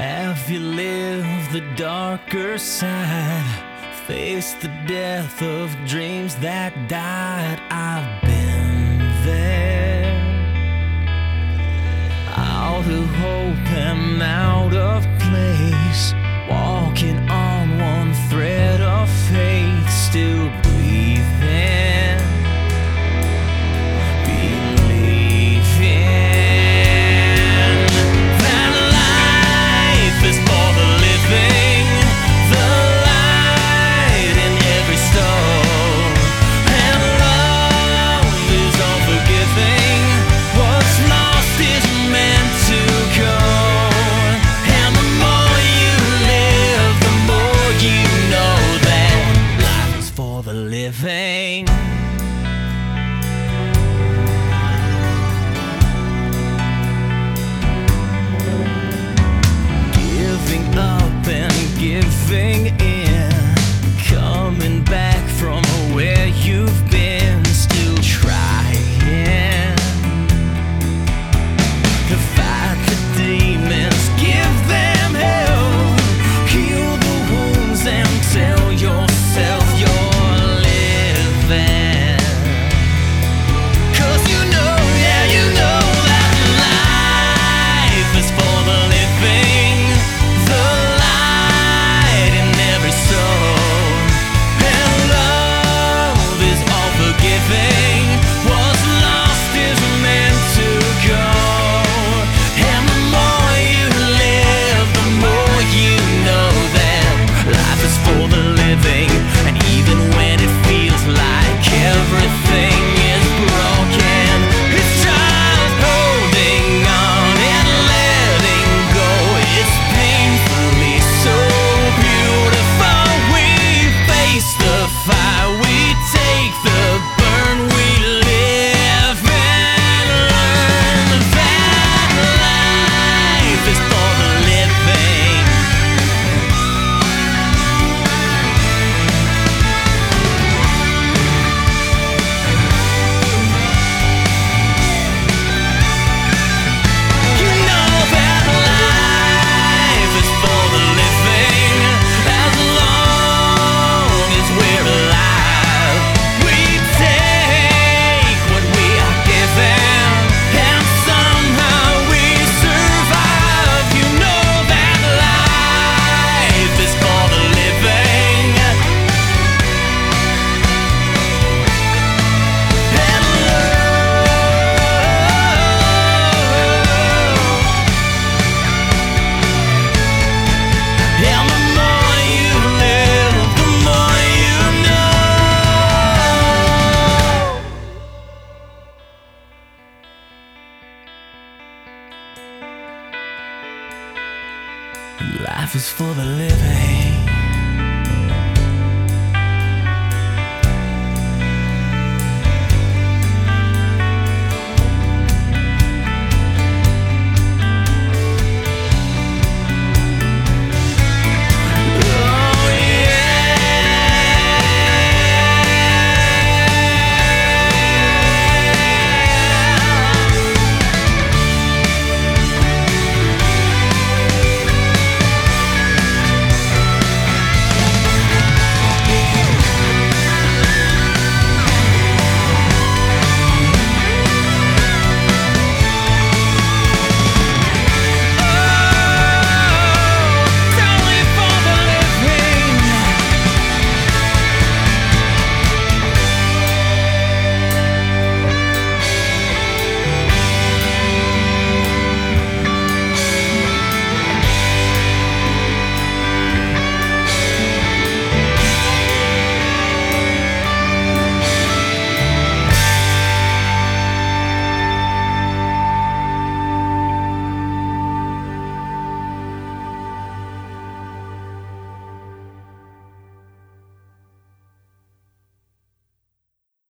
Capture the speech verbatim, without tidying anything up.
Have you lived the darker side? Faced the death of dreams that died? I've been there, out of hope and out of place, walking on one thread of faith, still breathing, believing that life is for the living, the light in every soul, and love is unforgiving. What's lost is meant to go, and the more you live, the more you know that life is for the living. Giving up and giving in, coming back from where you've been, still trying to fight the demons, give them help, heal the wounds and tell yourself you're living. 'Cause you know, yeah, you know that life is for the living, the light in every soul, and love is all forgiving. What's lost is meant to go, and the more you live, the more you know that life is for the living. And even when it feels like everything is broken, it's just holding on and letting go. It's painfully so beautiful. We face the fire, we take the burn, we live and learn that life is for the living. You know that life is for the living. As long as we're alive, we take what we are given, and somehow we survive. You know that life is for the living, and and the more you live, the more you know. Life is for the living.